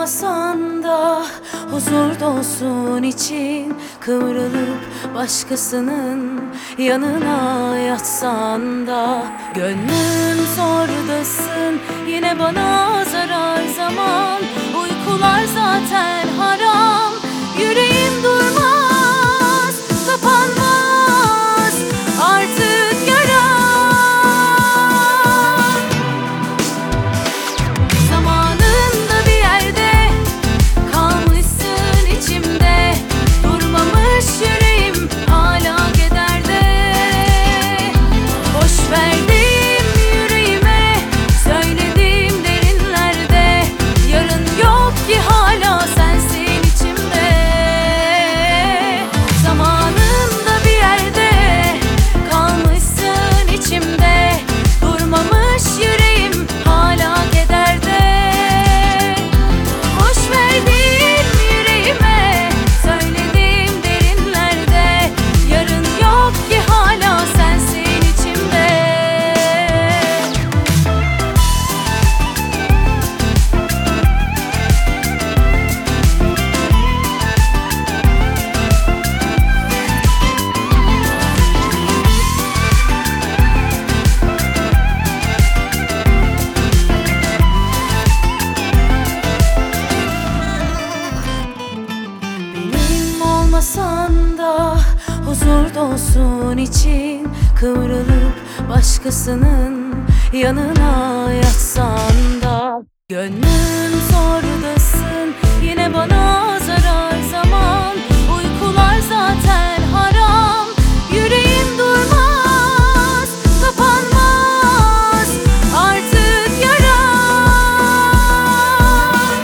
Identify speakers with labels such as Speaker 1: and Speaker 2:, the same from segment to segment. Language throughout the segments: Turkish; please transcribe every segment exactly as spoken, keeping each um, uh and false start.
Speaker 1: olmasan da huzur dolsun için, kıvrılıp başkasının yanına yatsan da. Gönlüm zordasın, yine bana zarar zaman. Uykular zaten haram, yüreğim durmaz, kapanmaz artık yaram. Zamanında bir yerde kalmışsın içimde, durmamış yüreğim hala kederde. Boş verdim yüreğime, söyledim derinlerde, yarın yok ki hala sensin içimde. Zamanında bir yerde kalmışsın içimde, durmamış yüreğim hala kederde. Boş verdim yüreğime, söyledim derinlerde, yarın yok ki hala sensin içimde. Benim olmasan da huzur dolsun için, kıvrılıp başkasının yanına yatsan da. Gönlüm zordasın, yine bana zarar zaman. Uykular zaten haram, yüreğim durmaz, kapanmaz artık yaram.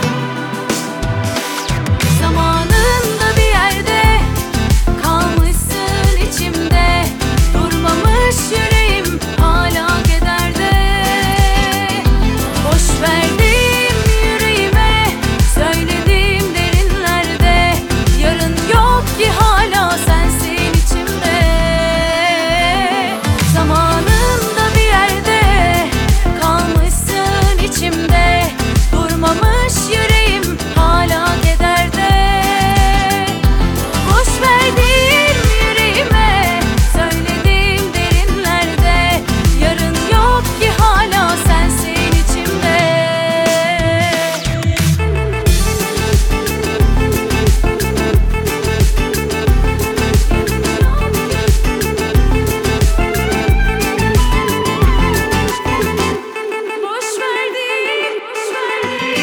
Speaker 1: Zamanında bir yerde kalmışsın içimde, durmamış yüreğim hala kederde. Boş verdim yüreğime, söyledim derinlerde, yarın yok ki hala sensin içimde. Zamanında bir yerde kalmışsın içimde, durmamış yüreğim hala kederde. Boş verdim yüreğime, söyledim derinlerde, yarın yok ki hala sensin içimde. Boş verdim, boş verdim.